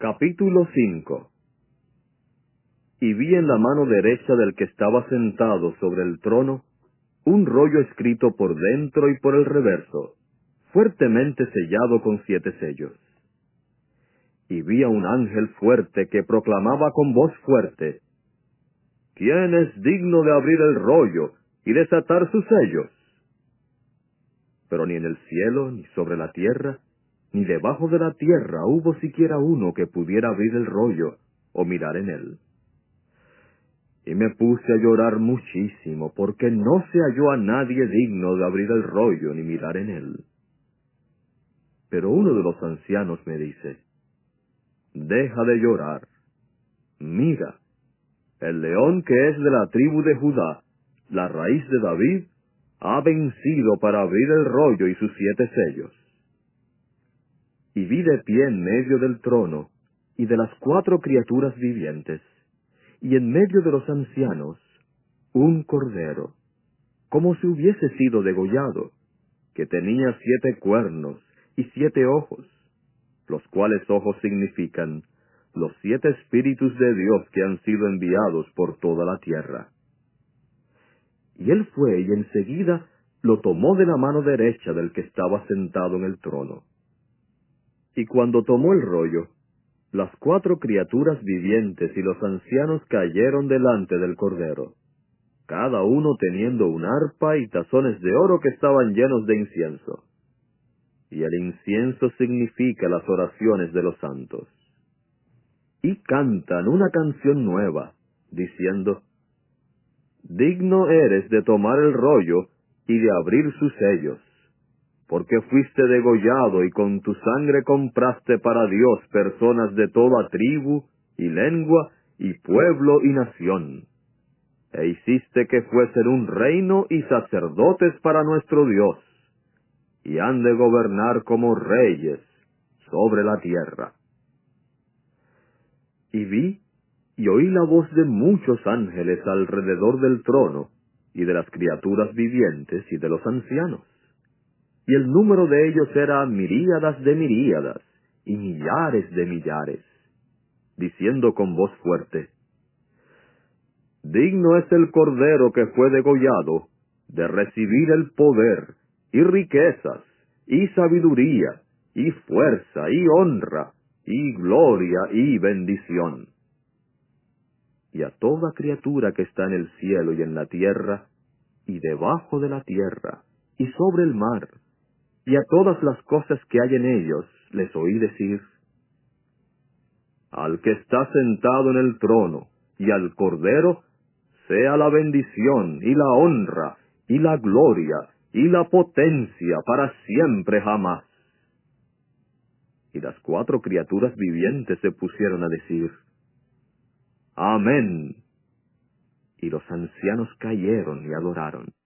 Capítulo 5. Y vi en la mano derecha del que estaba sentado sobre el trono un rollo escrito por dentro y por el reverso, fuertemente sellado con 7 sellos. Y vi a un ángel fuerte que proclamaba con voz fuerte: ¿Quién es digno de abrir el rollo y desatar sus sellos? Pero ni en el cielo, ni sobre la tierra, ni debajo de la tierra hubo siquiera uno que pudiera abrir el rollo o mirar en él. Y me puse a llorar muchísimo, porque no se halló a nadie digno de abrir el rollo ni mirar en él. Pero uno de los ancianos me dice: Deja de llorar. Mira, el león que es de la tribu de Judá, la raíz de David, ha vencido para abrir el rollo y sus 7 sellos. Y vi de pie en medio del trono, y de las 4 criaturas vivientes, y en medio de los ancianos, un cordero, como si hubiese sido degollado, que tenía 7 cuernos y 7 ojos, los cuales ojos significan los 7 espíritus de Dios que han sido enviados por toda la tierra. Y él fue y enseguida lo tomó de la mano derecha del que estaba sentado en el trono. Y cuando tomó el rollo, las 4 criaturas vivientes y los ancianos cayeron delante del cordero, cada uno teniendo un arpa y tazones de oro que estaban llenos de incienso. Y el incienso significa las oraciones de los santos. Y cantan una canción nueva, diciendo: Digno eres de tomar el rollo y de abrir sus sellos, porque fuiste degollado y con tu sangre compraste para Dios personas de toda tribu, y lengua, y pueblo, y nación. E hiciste que fuesen un reino y sacerdotes para nuestro Dios, y han de gobernar como reyes sobre la tierra. Y vi y oí la voz de muchos ángeles alrededor del trono, y de las criaturas vivientes y de los ancianos. Y el número de ellos era miríadas de miríadas, y millares de millares, diciendo con voz fuerte: Digno es el Cordero que fue degollado de recibir el poder, y riquezas, y sabiduría, y fuerza, y honra, y gloria, y bendición. Y a toda criatura que está en el cielo y en la tierra, y debajo de la tierra, y sobre el mar, y a todas las cosas que hay en ellos, les oí decir: Al que está sentado en el trono, y al Cordero, sea la bendición, y la honra, y la gloria, y la potencia para siempre jamás. Y las 4 criaturas vivientes se pusieron a decir: Amén. Y los ancianos cayeron y adoraron.